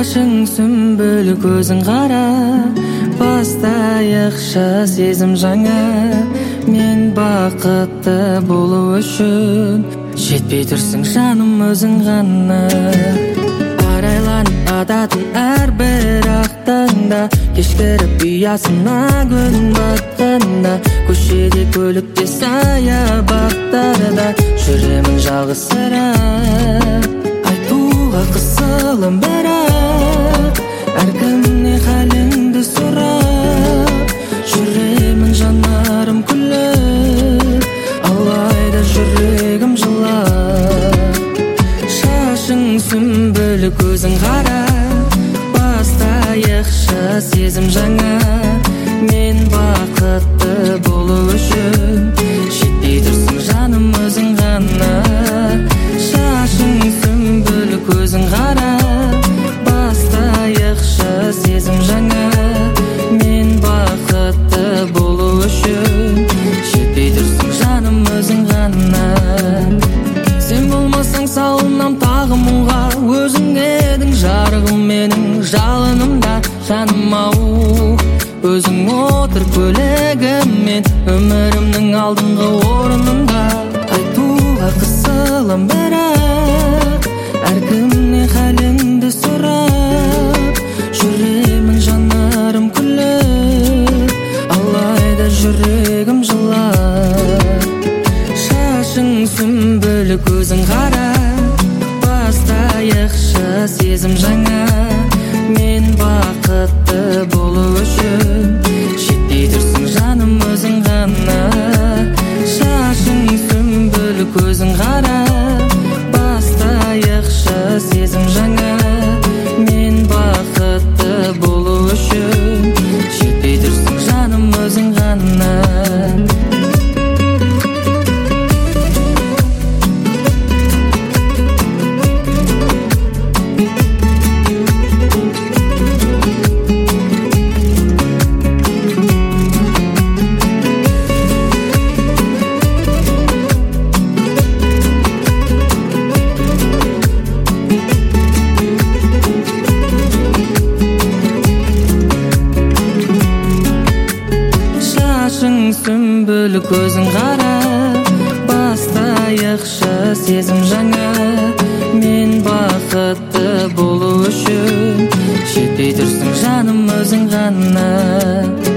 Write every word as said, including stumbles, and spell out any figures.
Шашың сүмбіл, көзің қара, баста яқшы сезім жаңа. Мен бақытты болу үшін жетпей тұрсың жаным өзің ғана. Арайланып ататын әрбір ақтанда, кешкіріп ұясына күн батқанда, көшеде көлікте саябақтарда жүремін жалғызсырап. Айтуға қысылым бірақ, әркімне халіңді сұрап, жүремін жанарым күліп, алайда жүрегім жылап. Шашың сүмбіл, көзің қара, баста яқшы сезім жаңа. Мен бақытты болу үшін жетпей тұрсың жаным өзің ғана. Шашың сүмбіл, көзің қара, баста яқшы сезім жаңа. Мен бақытты болу үшін жетпей тұрсың жаным өзің ғана. Сен болмасаң салынам тағы мұңға, өзің едің жарығым менің жалынымда жаным ау. Өзің отыр көлігіммен өмірімнің алдыңғы орнында. Айтуға қысылым бірақ, әркімне халіңді сұрап, жүремін жанарым күліп, алайда жүрегім жылап. Шашың сүмбіл, көзің қара, баста яқшы сезім жаңа. Мен бақытты болу үшін жетпей тұрсың жаным өзің ғана. Шашың сүмбіл, көзің қара, баста яқшы сезім жаңа. Мен бақытты болу үшін жетпей тұрсың жаным өзің ғана. Шашың сүмбіл, көзің қара, баста яқшы сезім жаңа. Мен бақытты болу үшін жетпей тұрсың жаным өзің ғана.